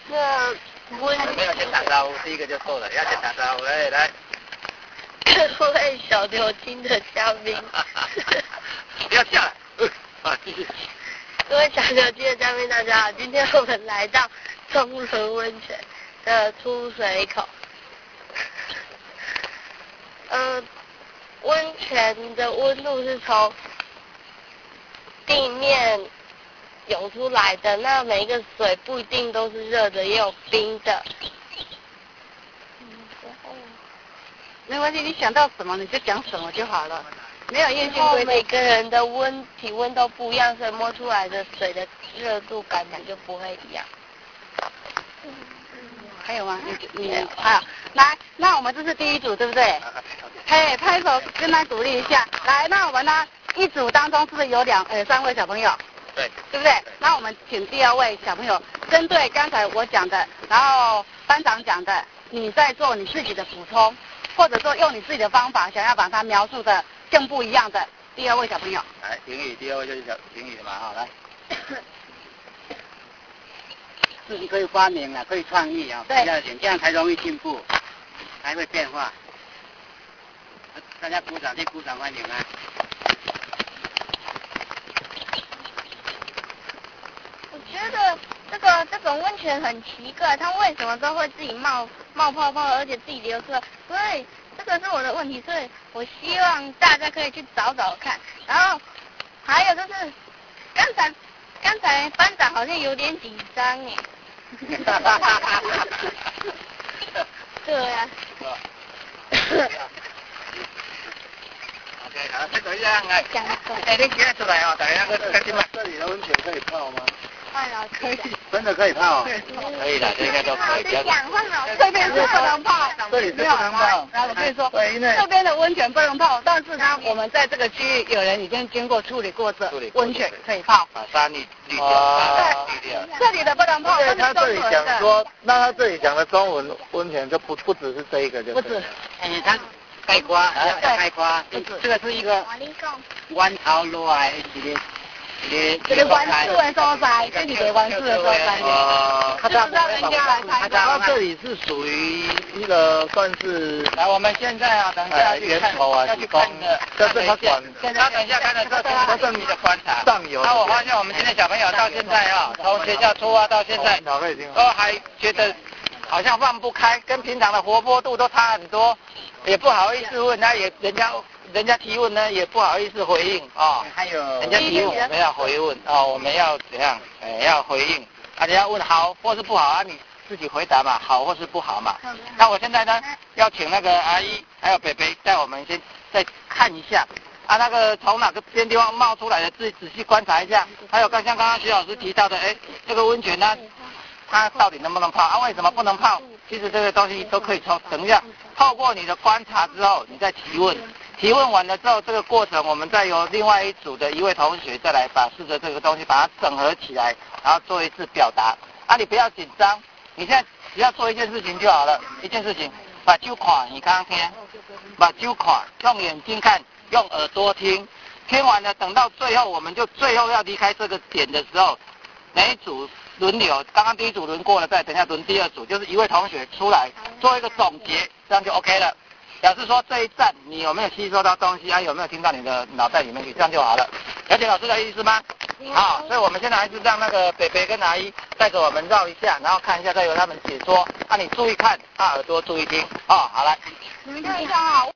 那温没有先打招呼，第一个就错了，要先打招呼。哎，来， 各位小牛津的嘉宾， 不要下来，继续。 各位小牛津的嘉宾，大家好，今天我们来到中仑温泉的出水口。温泉的温度是从地面涌出来的，那每一个水不一定都是热的，也有冰的。 没关系，你想到什么你就讲什么就好了，没有硬性规定。 每个人的体温都不一样，所以摸出来的水的热度感觉就不会一样。 还有吗？你啊，来，那我们这是第一组，对不对？嘿，拍手跟他鼓励一下。来，那我们呢一组当中是不是有3位小朋友？ 对， 对不对？那我们请第2位小朋友针对刚才我讲的，然后班长讲的，你再做你自己的补充，或者说用你自己的方法，想要把它描述的更不一样的。第2位小朋友， 来，婷宇，第2位就是婷宇嘛，好，来。自己可以发明啊，可以创意啊， 对， 这样才容易进步，才会变化。大家鼓掌，去鼓掌欢迎啊！ 我觉得这种温泉很奇怪，它为什么都会自己冒泡泡，而且自己流出来？所以这个是我的问题，所以我希望大家可以去找找看。然后还有就是刚才班长好像有点紧张哎。对呀。 OK， 好，这个样哎，你现在出来哦，大家开心吗？这里的温泉可以泡吗？ 哎呀，可以。 真的可以泡？可以的，这应该都可以。 这边是不能泡， 这里是不能泡。 然后我跟你说，这边的温泉不能泡，但是呢，我们在这个区域有人已经经过处理过这温泉可以泡。 把沙滤掉。 对，这里的不能泡。 因为他这里讲说，那他这里讲的中文温泉就不只是这一个，就不止。 他开花，开花，这个是一个弯头落来的。 这个湾式的所在，这里的湾式的所在，就是让人家来参加。 它这里是属于一个算是， 来，我们现在啊，等一下源头啊， 要去看的， 这是他管， 他等一下看的都是你的观察。 上游。 那我发现我们今天小朋友到现在啊，从学校出发到现在，都还觉得好像放不开，跟平常的活泼度都差很多，也不好意思问他，也人家提问呢，也不好意思回应啊。还有人家提问，我们要回问啊，我们要怎样？要回应。啊，人家问好或是不好啊，你自己回答嘛，好或是不好嘛。那我现在呢，要请那个阿姨还有北北带我们先再看一下啊，那个从哪个边地方冒出来的，自己仔细观察一下。还有像刚刚徐老师提到的，这个温泉呢，它到底能不能泡？啊，为什么不能泡？其实这个东西都可以等一下透过你的观察之后，你再提问。提问完了之后，这个过程我们再由另外一组的一位同学再来试着这个东西把它整合起来，然后做一次表达。啊，你不要紧张，你现在只要做一件事情就好了。一件事情，把手看，你刚刚听，把手看，用眼睛看，用耳朵听。听完了，等到最后，我们就最后要离开这个点的时候，每一组轮流，刚刚第一组轮过了，再等一下轮第2组，就是一位同学出来做一个总结，这样就 OK 了。表示说这一站你有没有吸收到东西啊？有没有听到你的脑袋里面去？这样就好了。了解老师的意思吗？好，所以我们现在还是让那个北北跟阿姨带着我们绕一下，然后看一下，再由他们解说。啊，你注意看，耳朵注意听。好来。 你们看一下啊。